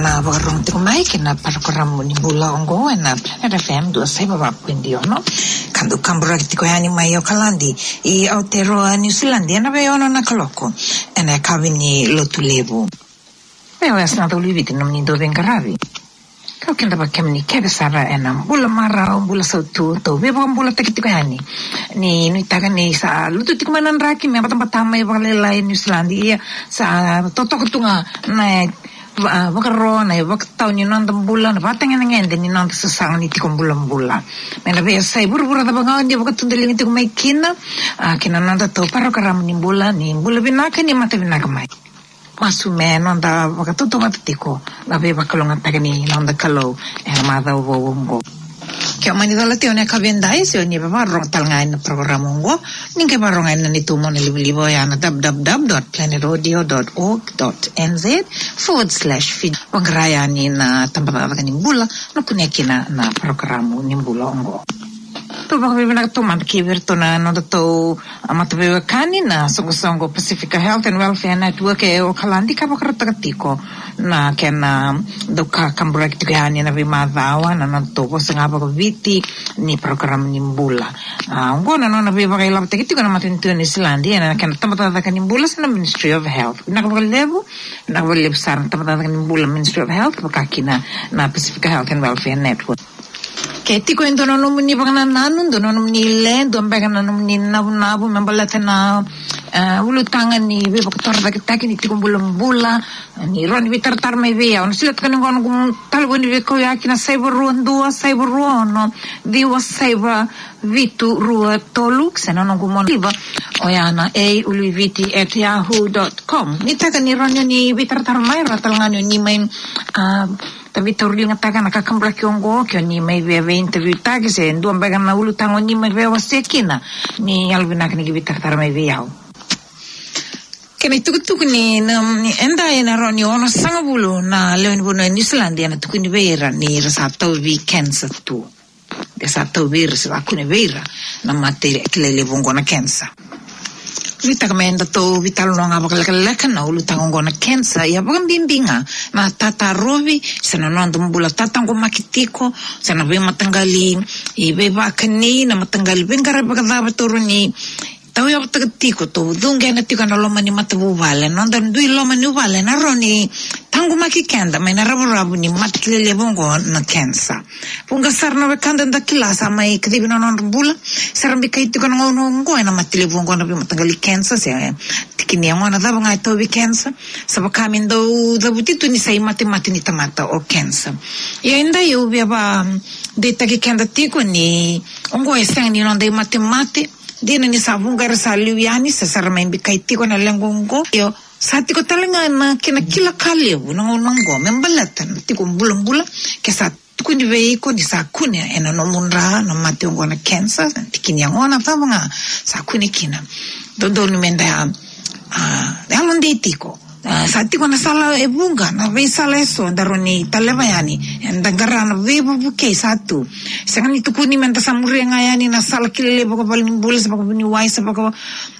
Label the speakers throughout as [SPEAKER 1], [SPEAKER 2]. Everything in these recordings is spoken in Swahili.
[SPEAKER 1] na warong tiko mai kina programa ni bula ongo na Planet FM 271 kandu kambura tiko yani mai o kalandi I Aotearoa New Zealand na ve ono na kaloko ena kavini lotulevu veo yasna to liviti namni do vengaravi kau kenda bakemni kebe sara ena bula mara bula sautu to ve bula tiko yani ni taga ni sa lutu tiko manan raki me batama iwala New Zealand ia sa totok tunga na wakaro na wakatau ni nanda bulan batang ngende ni nanda sasang ni tikong bulan mena be sai buru-buru da bangawan dia wakatundeli tiko mai kina nanda to paro karam ni bulan binaka ni mata binaka mai masu me nanda wakatuto matatiko na be bakalonga tagani nanda kalau mada wo Kaya manila tiyo na kabinday siyo ni babarong talangay na programa ngo ninge barongay na nitumo na libo yan na www.planetradio.org.nz/feed wagraya ni na tambataga ni bula na punyakina na programa ni bula ngo to baka bibina to man kiber to na no to matabewa kanina songo Pacific Health and Welfare Network o kalandi ka bakaratiko na kena doka kambrak tigani na bimadawa na to ko sanga ba viti ni program ni bula ngona no na be baka ilab tikito na matinto ni Islandi na kena tamata ka ni bula sa Ministry of Health na kabalib sa tamata ka ni bula Ministry of Health bakakina na Pacific Health and Welfare Network Keti ko endo no muni bang nanun do no muni le do bang no muni nabu membalata na ulu tangan ni be baktor da kita ni tikum bulan ni ron bi tartar mai be on silat kan ngon talgo ni be ko yakina cyber no diwa cyber vitu rua toluk sana nong kumon liba oyana uliviti@yahoo.com ni taga ni ron ni bi tartar mai ratalangan ni main tapi torli ngatakan nakakambra kiongo kyo ni may bebe interview tagi se nduang bagan na ulu tango ni may bewa sekina ni albinak ni gibitar may beyaw kena tukutuk ni enda ena roni ono sanga bulu na lewen buno New Zealand na tukuni beira ni rasatau vi cancer tu rasatau vir sa akune beira na mate kilele bongo na cancer Vita kamenda to vital no nga bakalaka na ulu tango na cancer ya bagang bimbinga na tata rovi sana no ando mbula tata ngo makitiko sana be matanggali ibe bakani na matanggali bengara bagada batoro ni tau ya batiko to dunga na tika na loma ni matabu vale no ando dui loma ni vale na roni tango makikenda mai na rabu ni matlele bongo na cancer punga sarna be kanda da kilasa mai kdibi no mbula sarambi kaitiko no ngo na matlele bongo na be matangali cancer se tikini ngona da banga to be cancer sabakamin do da butitu ni sai mati ni tamata o cancer ya inda yo ba deta ke kenda tiko ni ngo esang ni no dai mati Dina ni sabungar sa liwiani sa saramembi kaitiko na lengongo yo sati ko talaga na kinakila kaliw nangonongo membalatan tiko bulang-bulang kesa kundi veiko di sakune ena no munra no mationgo na cancer tikini ngona tabanga sakune kina dondo ni menda dalon de tiko sati ko na sala ebunga na ve sala eso daroni talebayani ndangara na ve buke satu sangani tukuni menta samuri ngayani na sala kilele bako balin bulis bako ni wise bako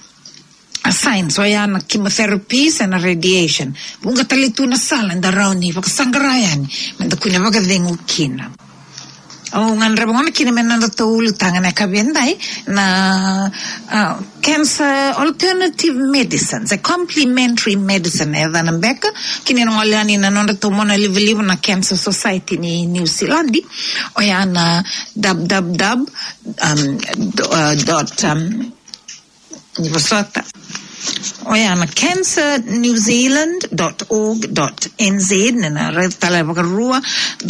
[SPEAKER 1] signs so ya na chemotherapy and radiation bunga talitu na sala ndaroni bako sangarayani menta kunya baka dengu kina ngan rabongan kini menanda to ulu tangan na kabendai na cancer alternative medicine, a complementary medicine eda na beka kini ngolani na nonda to mona live na Cancer Society ni New Zealand o ya na ni vasata Oyana cancernewzealand.org.nz na retala bakarua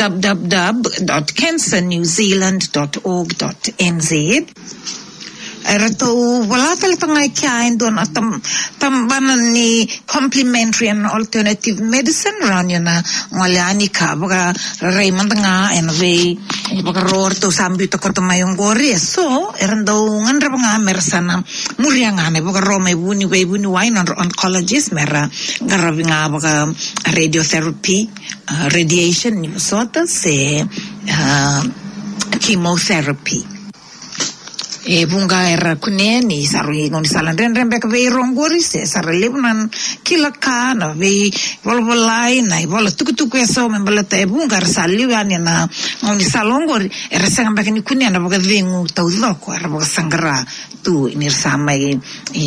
[SPEAKER 1] www.cancernewzealand.org.nz Rato wala talaga ngay kain doon at tambanan ni complementary and alternative medicine ran yun na ngalani ka baka Raymond nga and way baka roar to sambi to kotumayong gori so eran daw ngan ra nga mersana murya nga na baka ro may buni wine on oncologist mera garabi nga baka radiotherapy radiation ni sota se chemotherapy e vunga era kuneni sarui ngoni salandren rembe ka ve rongori se sarelebnan kila kana ve volvolai na vola tukutuku eso membala te vunga saliwani na ngoni salongori era sanga ni kunena boga vengu taudoko era boga sangara tu inirsamai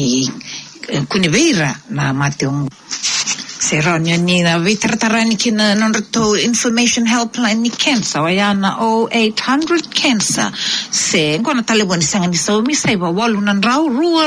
[SPEAKER 1] kuniveira na mateong Seronia ni na vitratarani kina nonreto information helpline ni cancer wayana 0800 cancer se ngona taleboni sanga ni so mi saiba walu nan rau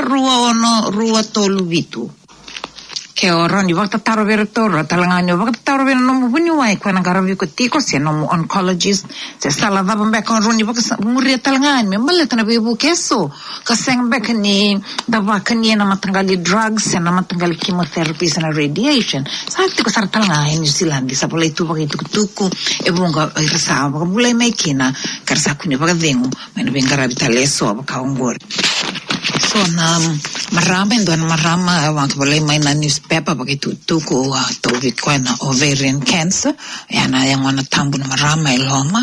[SPEAKER 1] rua tolu vitu ke oroni wakta taro vera toro talanganyo wakta taro vera nomu bunyuai kwa nangaravi ko tiko se nomu oncologist se sala daba mbeka oroni wakta muria talanganyo mbala na bebu keso kaseng mbeka ni daba kani na matangali drugs na matangali chemotherapy na radiation sa tiko sar talanganyo New Zealand sa pala itu bagi tuku ebunga irasa baka bulay may kina karsa kuni baka vengu may nabengaravi taleso baka ongor so na marama wang boleh main na newspaper begitu tuku tobi kwa na ovarian cancer yana yang wana tambu na marama iloma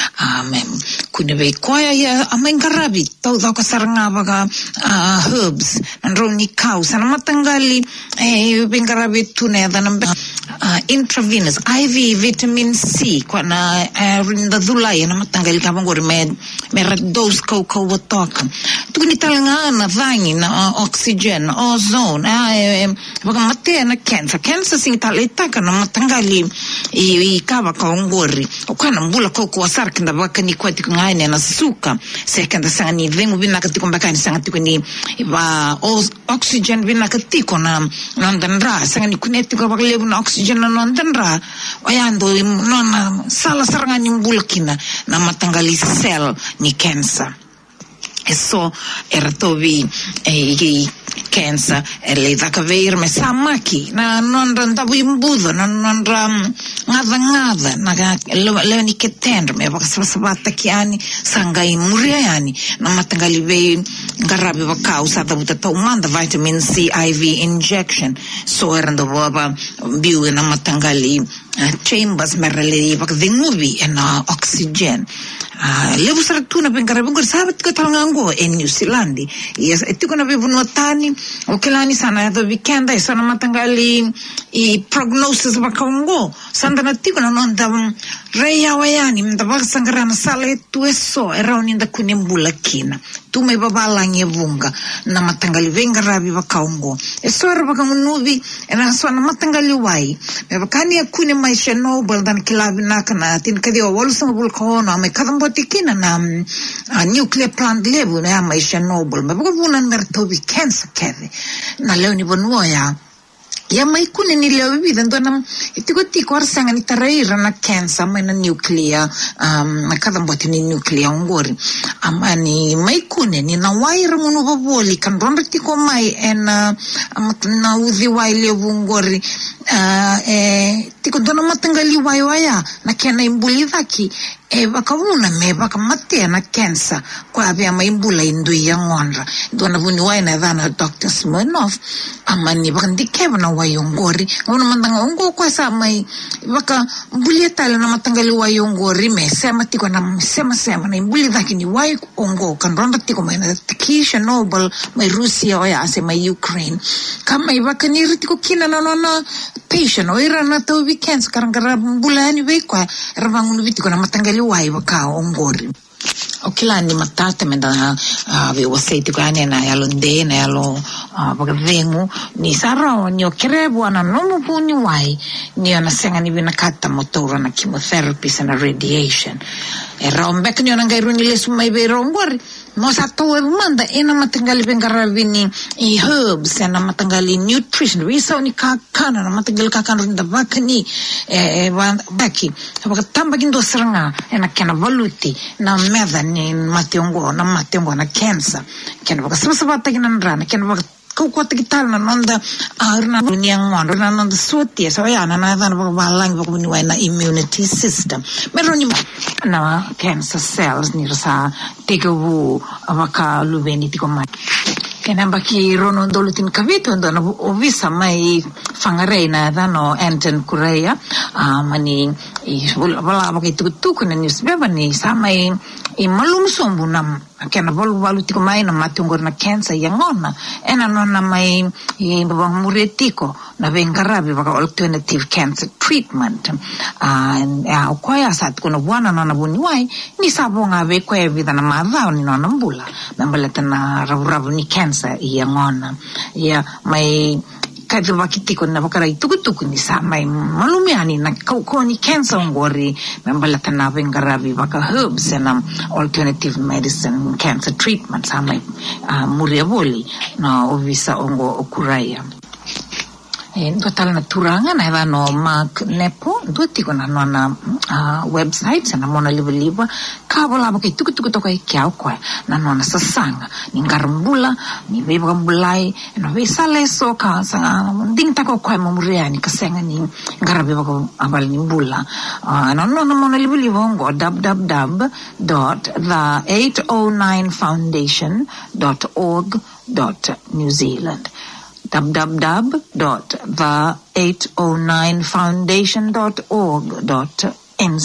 [SPEAKER 1] kuni be kwa ya amengarabi tau ko saranga baga herbs nroni kau sana matanggali bengarabi tune dan intravenous IV vitamin C kwa na rinda dhulai na matanggali kabangori me dose ko wotok tukuni talanga na vangi na oxygen ozone baga mate na cancer sing talita na matanggali I kaba ka ongori okana mbula ko asar kinda baka ni kwati ngaine na suka sekanda sanga ni vengu bina katiko mbaka ni sanga tiko ni ba oxygen bina katiko na nandandra sanga ni kuneti ko baka lebu na oxygen na nandandra oyando nona sala saranga ni mbula kina na matanggali cell ni cancer eso era tovi cancer le daka veir me samaki na non randavu imbudo non ngada na leoni ketendre me bakasabata kiani sanga imuria yani na matangali ve ngarabe ba causa da buta manda vitamin C IV injection so erando baba biu na matangali chambers merle bak denguvi na oxygen lebu saratuna bengarabe ngor sabat ka talangango in New Zealand yes etiko na bevu notani okelani sana do weekend sana matangali prognosis bakongo sandana tiko na nonda reya wayani mtabak sangarana sale tu eso erauni nda kunembula kina tu me babalangi vunga na matangali vengarabi bakongo eso era bakangunuvi era sana matangali wai me bakani akune maisha Nobel dan kilabi nakana tin kadi wal sanga bulkono me kadambotikina na nuclear plant lebu na maisha Nobel me bukunan mertobi cancer keve na leo ni bonua ya mai kune ni leo vida ndona itiko arsanga ni taraira na cancer mai na nuclear na kadamboti ni nuclear ngori amani mai kune ni na waira munu baboli kan ronda tiko mai na udhi wai levu ngori tiko ndona matangali waya na kena imbuli dhaki bakavuna me bakamate na cancer kwa abia maimbula indu ya ngondra ndona vuni waina dhana Dr. Smirnov amani bakandikeva na wayongori ngona mandanga ongo kwa sa mai baka mbulieta na matangali wayongori me sema tiko na sema na imbuli dhaki ni wai ongo kanronda tiko mai na tikisha Nobel mai Russia oya ase mai Ukraine kama ibaka ni ritiko kina na patient oira na to weekends karangara mbulani kwa ravangunu vitiko na matangali wai waka ongori okilani matata menda ve waseiti kane na yalonde na yalo bagavengu ni saro ni okerebu ana nomu puni wai ni ana senga ni vinakata motora na chemotherapy na radiation era ombek ni ona ngairu ni lesu mai bero ongori mosa to manda ena matangali bengaravini herbs na matangali nutrition wisa ni kakana na matangali kakana rinda bakani baki bakatamba kindo seranga ena kana valuti na medha ni mationgo na cancer kana bakasabata kinandra kana bak kuat kita na nonda arna dunia ngwan na nonda suti so ya na na balang bakuni na immunity system meroni na cancer cells ni rasa tegawu avaka luveni tikoma kena baki rono dolutin kavito ndona ovisa mai fangarei na dano Anton Kureya mani wala ba kay tukutuku na newspaper ni sama malumsombu na kena valu tiko mai na matungor na cancer yangona ena nona mai babang muretiko na vengarabi baka alternative cancer treatment kwaya sat kuna wana nona buniwai ni sabonga ve kwaya vida na madhao ni nona mbula nambaleta na ravu ni cancer yangona ya mai kaya bakitiko na bakaray tukutuku ni sa may malumiani na ni cancer ngori mambalata na vengarabi baka herbs and alternative medicine cancer treatment sa may muriaboli na ovisa ongo okuraya total na turangan na no Mark Nepo duti ko na no na website sa na mona liba kabala ba kay tukutuku to kay kiao kwa na no na sasanga ni ngarambula ni beba bulay no visa leso ka sa ding ta ko kwa mamuriani kasenga ni ngarabe ba ko abal ni bula no mona liba ngo www.the809foundation.org.new Zealand www.the809foundation.org.nz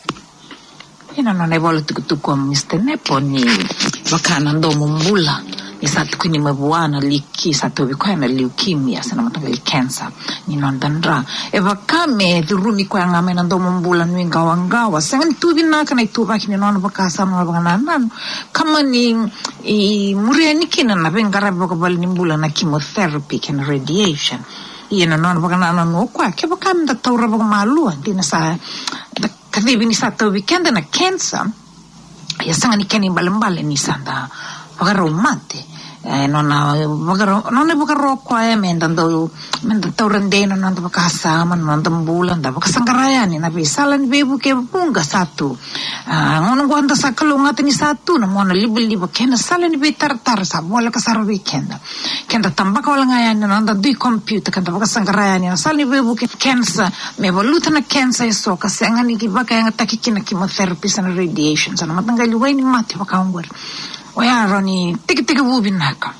[SPEAKER 1] ina no nevolo tukutuku Mr. Nepo ni wakana ndomo mbula ni satu kuni mabuana liki satu wikoena leukemia sana matanga cancer ni nondandra eva kame durumi kwa ngame na ndomo mbula ni ngawangawa sanga tuvi naka na ituba kini nona bakasa no bakana kama ni muriani kina na vengara bakabali ni mbula na chemotherapy and radiation ina nona bakana no kwa ke bakam da taura bakamalu dina sa kadhibi ni satu weekend na cancer ya sanga ni keni balambale ni sanda bagaromate non è bukaro qua mendando rendeno non da casa ma non da mbula da kasangarayani na bisalan bebu ke bunga satu non guarda sa kalungata ni satu na mona libo kena salan be tartar sa bola kasar weekend kenda tambaka wala ngayani non da dui computer kenda kasangarayani na salan bebu ke cancer me voluta na cancer so kasangani ki baka yang takikina chemotherapy and radiation sana matangali waini mati bakangwer Oya roni tiki wubin naka.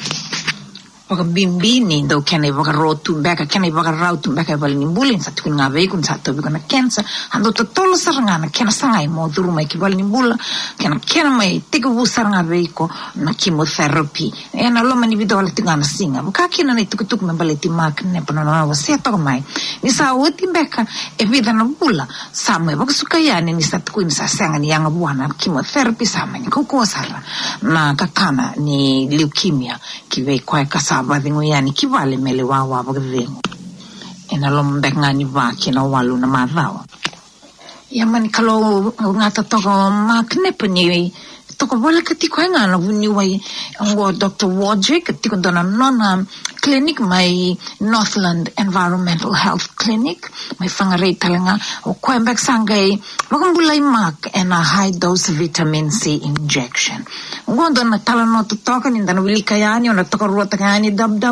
[SPEAKER 1] Waka bimbini daw kena waka rotu beka kena waka rautu beka bali nimbulin sa tukun nga vei kun sa tobi kuna cancer hando totolo sarangana kena sangay mo duru mai ki bali nimbula kena mai tiki wu saranga vei ko na chemotherapy na loma ni video wala tingana singa waka kena na itukutuk me bali ti Mark Nepo na wa seto mai ni sa uti beka e vida na bula sa mai waka sukayani ni sa tukun sa sanga ni yang buana chemotherapy sa mai kuko sara na kakana ni leukemia ki vei kwa sabadingo yani kivale mele wawa bagdengo ena lombek ngani vaki na walu na madhawa yaman kalau ngata toko Mark Nepo ni toko wala katiko nga na vuni wai ngo Dr. Wodrick katiko dona nona clinic mai Northland Environmental Health Clinic mai fangarei talanga o kwembek sangay bagambulay Mark and a high dose vitamin C injection ngondo na talano tutoka ninda na wilikayani o na toko ruota kayani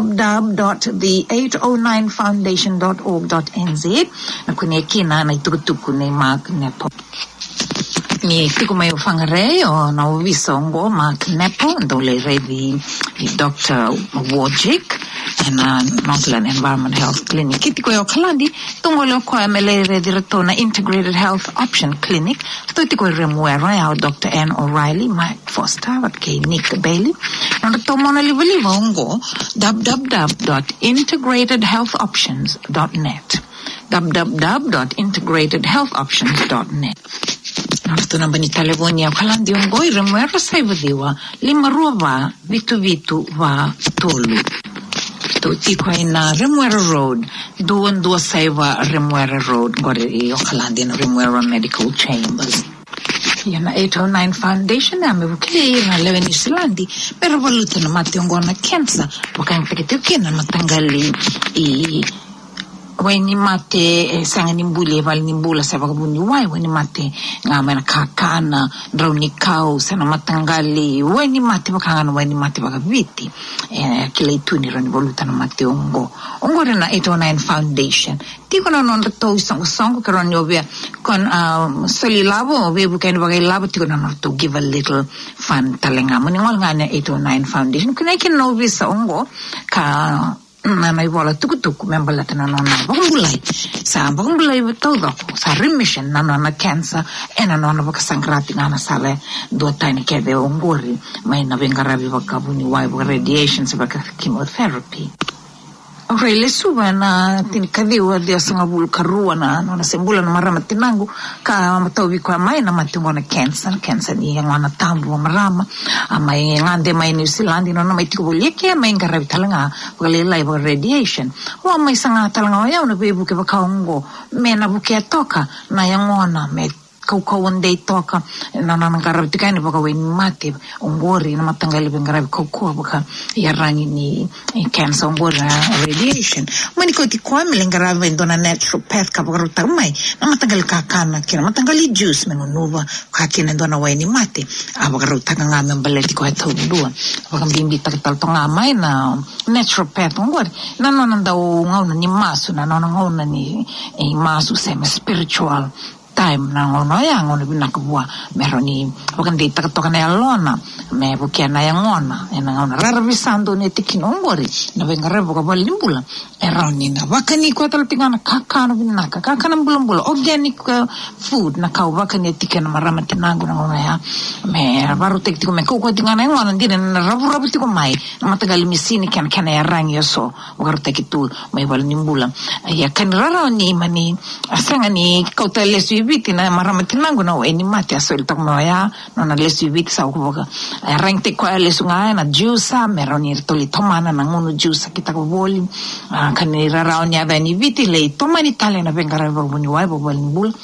[SPEAKER 1] www.the809foundation.org.nz na kunyekina na itukutuku ni Mark Nepo ni tiko may fangarei o na uvisongo Mark Nepo ndole revi Dr. Wodrick na Northland Environment Health Clinic kitiko yo kalandi tungolo ko melere direto na Integrated Health Option Clinic tiko remuera ya Dr. Ann O'Reilly Mike Foster at kay Nick Bailey na tomo na libo ngo www.integratedhealthoptions.net www.integratedhealthoptions.net Narto na bani telefonia kalandi yung goy remuera sa ibadiwa 5 vitu va tolu to tiko na Remuera Road duon saiva Remuera Road gore iyo kalandi na Remuera Medical Chambers yana 809 Foundation na mebukile na lewe ni Silandi pero valuta na mati yung na cancer wakang pekitiukin na matanggali Weni mate sanga nimbuli val nimbula sa vagabuni weni mate ngama na kakana drowni kau sana matangali weni mate bakangana weni mate bagaviti kila itu ni rani voluta na mate ongo na 809 Foundation tiko na non to isang karon obia kon soli labo obia bukan bagay labo tiko na to give a little fun talenga mo ngol ngana 809 Foundation kunay kin no visa ongo ka Nanay wala tukutuku membalata na nona bakambulay sa bakambulay todo sa remission na nona cancer na nona bakasangrati nga nasale dua tani kede ongori may nabengarabi bakabuni wai radiation sa baka chemotherapy. Okay, lesuwa na tinikadiwa dia sanga bulu karua na sembula na marama tinangu ka matawi kwa mai na matungo na cancer ni yang wana tambu wa marama mai ngande mai New Zealand no mai tikubuleke mai ngarabi talanga walilai wa radiation wa mai sanga talanga ya una bebu ke bakaongo mena buke toka na yang wana me kau day toka na ngarabi tikani baka wen mate ongori na matangali ngarabi kau baka yarangi ni cancer ongori radiation mani ko ti kwa melengarabi ndona naturopath ka baka rutamai na matangali kakana kina matangali juice menunuva kakina ndona wen mate abaka rutaka ngame mbaleti ko eto dua baka mbimbi takital tonga mai na naturopath ongori na nona ndau ngauna ni masu na nona ngauna ni masu sema spiritual time na ngono ya ngono binakabua meroni bukan di takatokan ya lona me bukian na yang ngona ena ngona rarabisando ne tikinongori na bengare buka balimbula eroni na bakani ko talpingana kakana binaka kakana bulambula organic food na kau bakani tikan maramati nangu na ngona ya me baru tekti ko me ko tingana ngona ndine na rabu tiko mai na matagali misini kan ya rangi so buka tekitu mai balimbula ya kan raroni mani asanga ni kau telesu viti na maramati nangu na weni mati asol tak moya no na lesu viti sa ukoboka rengte ko lesu nga na juice meroni toli tomana na ngono juice kita ko boli kanira raoni aveni viti le tomani tale na vengara borbuni wai bobolin bul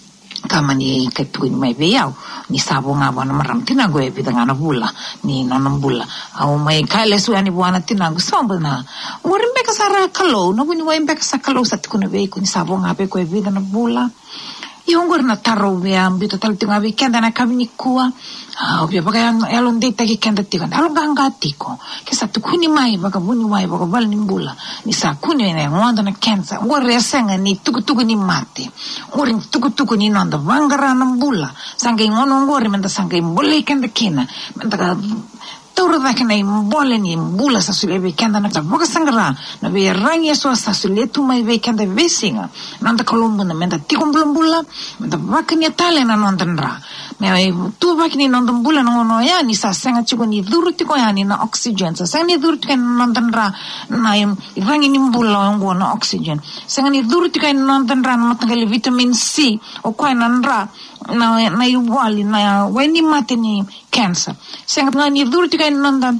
[SPEAKER 1] kamani ketuin mai beyau ni sabo nga bona maramti nangu e bidanga na bula ni nonom bula au mai kale su ani buana tinangu sombo na worimbe ka sara kalo no buni wai mbeka sa kalo sa tikuna be ko ni sabo nga be ko e bidana bula Iongor na taro vea mbito tal tinga weekend na kabini kuwa obia baka elon date ki kenda tikan alo ganga tiko kisa tukuni mai baka buni mai baka bal nimbula ni sa kuni ne ngwanda na cancer ngore senga ni tuku ni mate ngore tuku ni nanda wangara nambula sanga ngono ngore menda sanga mbule kenda kina menda Tauro da kena imbole ni mbula sa sule weekenda na baka sangara na be rangi so sa sule tu mai weekenda vesinga nanda kolombo na menda tikumbula menda baka ni tale na nondandra me tu baka ni nondambula na ngono ya ni sa senga chiko ni duru tiko ya ni na oxygen sa senga ni duru tiko na nondandra na rangi ni mbula ngo na oxygen senga ni duru tiko na nondandra na matangali vitamin C o kwa nandra na iwali na weni mate ni cancer senga nga ni duru tika nanda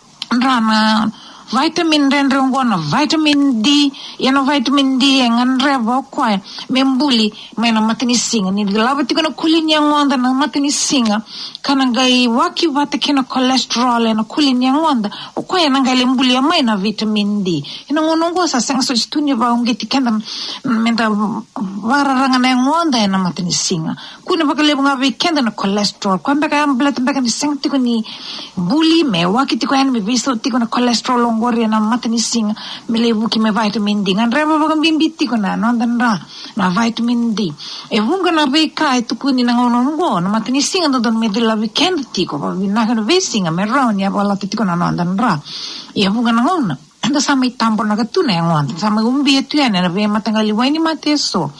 [SPEAKER 1] rana vitamin rendre ngona vitamin D yana vitamin D ngan rebo kwa membuli mena matini singa ni lava tika na kulinya ngonda na matini singa kana gai waki vata kina cholesterol na kulinya ngonda o kwa yana ngai lembuli ya mai na vitamin D ina ngono ngosa senga so stunya va ungeti kenda menda vararanga na ngonda yana matini singa kuna baka lebo nga weekend na cholesterol kwa mbeka blood mbeka ni senga tiko ni buli me waki tiko yana me viso tiko na cholesterol ngori na matini singa me lebu ki me vitamin D ngan reba baka bimbi tiko na nondan na vitamin D e vunga na veka e tuku ni na ngono ngo na matini singa don me de la weekend tiko pa vinaka na vesinga me rauni ya wala tiko na nondan e vunga na ngono anda sama itambo na katuna ya ngono sama umbi etu ya na ve matangali waini mateso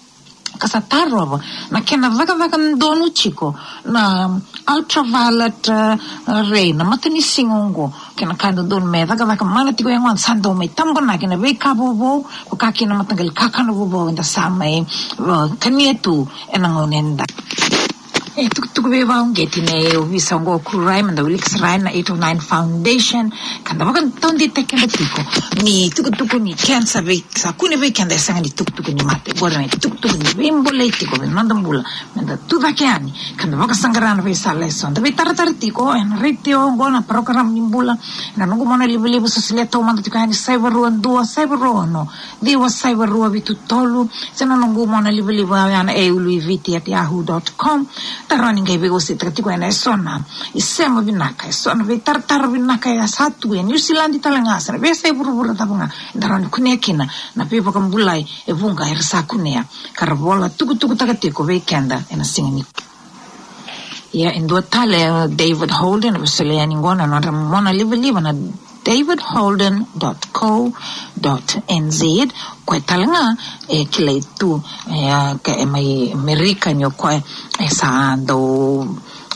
[SPEAKER 1] kasataro na kena vaka ndonu chiko na ultraviolet ray na matani singongo kena kando don me vaka mana tiko yang wan sando me tambo na kena ve kabobo ko kakina matangal kakano bobo nda sama kanietu enangonenda tuk beba ungeti ne visa ngo kurai manda ulix rai na 809 foundation kanda bakan tondi tekenda tiko ni tuk ni cancer be sa kuni be kanda sanga ni tuk ni mate bora me tuk ni bimbole tiko be manda mbula manda tu vakiani kanda baka sangarana be sala sonda be taratar tiko en retio ngona program nimbula na nungu mona libu sosilia to manda tiko ani cyberuan dua cyberuano diwa cyberua bitu tolu sena nungu mona libu ana euluiviti@yahoo.com tarani ngai bego se tratiko ena sona isema binaka sona be tartar binaka ya satu ya New Zealand talanga sana be sai buru tabunga tarani kunekina na be bakambulai e vunga irsa kunea karbola tuku takatiko be kenda ena singani ya indua tale David Holden wasiliani ngona na mona live na davidholden.co.nz koe talanga kile tu ke mai Amerika nyo koe sa do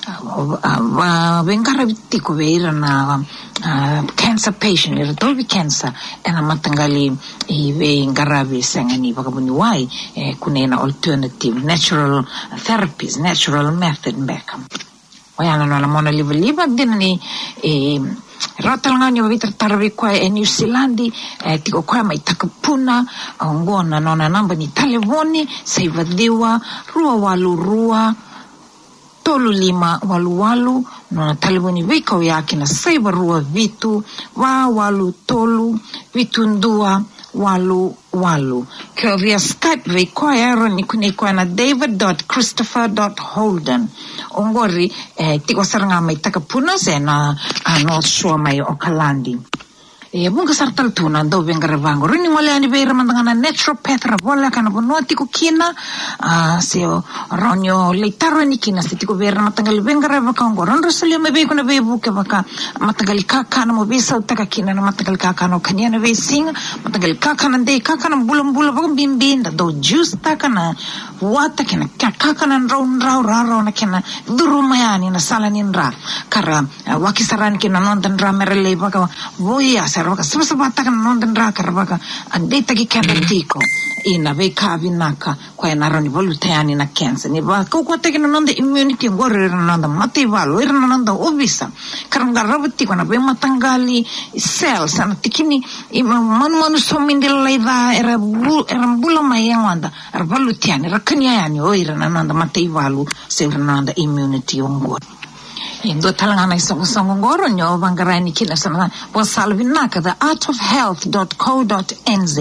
[SPEAKER 1] vengara vitiko veira na cancer patient ira tovi cancer ena matangali I vengara visengani vakabuni wai kunena alternative natural therapies natural method back oyana no la mona liva dinani ratalanga ni vita tarvi kwa New Zealand tiko kwa mai takapuna ngona nona namba ni telefoni saiva diwa rua tolu lima walu nona telefoni viko yake na saiva rua vitu walu tolu vitu ndua walu kwa via Skype viko yaro ni kunikwa na david.christopher.holden ongori tiko saranga mai takapuna sena North Shore mai Okalandi bunga sartal tuna do vengara vango rini ngole ani beira mandangana naturopath rabola kana bonoti ko kina seo ronyo leitaro ni kina sitiko beira matangali vengara vakango rondo suli me be kuna be buke vaka matangali kakana mo bisa utaka kina na matangali kakana kania na be singa matangali kakana de kakana bulam vaka bimbinda do juice takana wata kina kakana rau na kina durumayani na salanin ra kara wakisaran kina nondan ra merele vaka voya sarvaka sabata kan nondan ra karvaka andeta ki tiko ina ve kavinaka kwa naroni volutayani na cancer ni va ko te kina nonda immunity ngore nonda mate valo nonda obisa karanga rabati kona be matangali cells ana tikini manu somindel laiva era bula mayanga era volutayani rakanya yani oira nonda mate valo se nonda immunity ngore Indo talangana isong ngoro nyo bangarani kila sana wasalvinaka theartofhealth.co.nz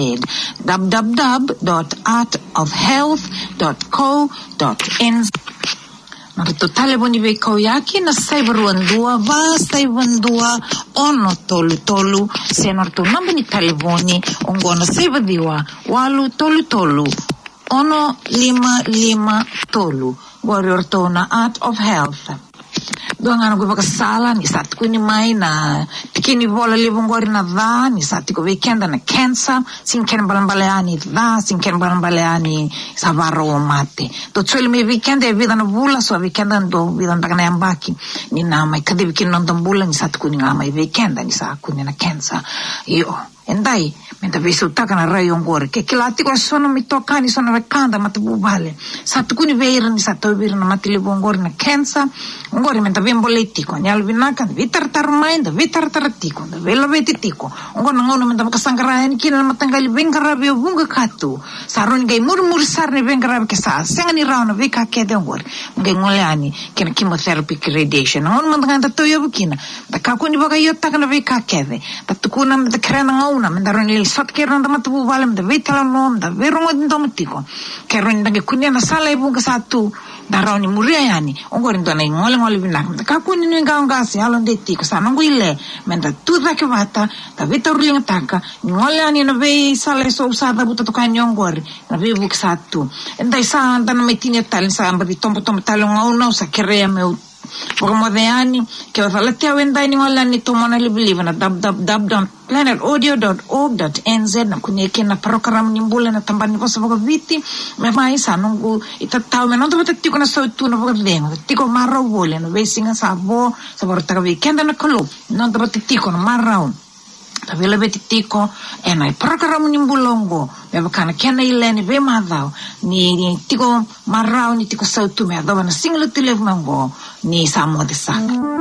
[SPEAKER 1] www.artofhealth.co.nz Marito taleboni veko yaki na saivaruandua ono tolu senorto nambani taleboni ongona saivadiwa walu tolu ono 5 tolu warrior tona Art of Health Doangana go vakasala ni sat ko ni mai na tikini vola livongori na va ni sat ko weekend na cancer sinken balambaleani va sinken balambaleani savaro mate to tswel me weekend e vida na vula so weekend ando vida ndakana yambaki ni na mai kade weekend ndo mbula ni sat ko ni mai weekend ni sa ko ni na cancer io endai menta visu takana rayo ngore ke kilati ko sono mitokani sono rekanda matubale sat ko ni veira ni sat veira na matile ngore na cancer ngore menta vemboletiko nyalvinaka vitartarmainda vitartaratiko vela vetitiko ngona ngono menta makasangarani kina matangali vengara bunga katu saron gai murmur sarne vengara ke sa sengani rauna vika kede ngore ngai ngoleani kina chemotherapy radiation ngono mantanga toyo bukina takakuni baga yotta kana vika kede tatukuna menta krena ngona menta ronil sat keron da matu valem da vitala nom da verongo ndomatiko keron dange kunia na sala bunga satu daroni muriani ongore ndona ngole vinaka kakuni ninga ngasi alonde tiko sana ngile menda tuda ke vata da vitorlinga taka ngole ani no ve sale so usada buta to kanyongore na ve buk satu endai sa andana metinya tal sa ambri tombo tal ngona sa kerea meu Promoveani che valete awenda ni wala ni tomona libiliva na www.planetaudio.org.nz na kunyeke na program ni mbula na tambani vosa voga viti me mai sa nungu itatau me non dovete tiko na sautu na voga vengo tiko marra vole no vesinga sa vo sa vorta weekend na kolo non dovete tiko na marra Tavela betitiko enai program ni mbulongo me bakana kena ileni ve madao ni tiko marrao ni tiko sautu me adova na single telefongo ni samo de saka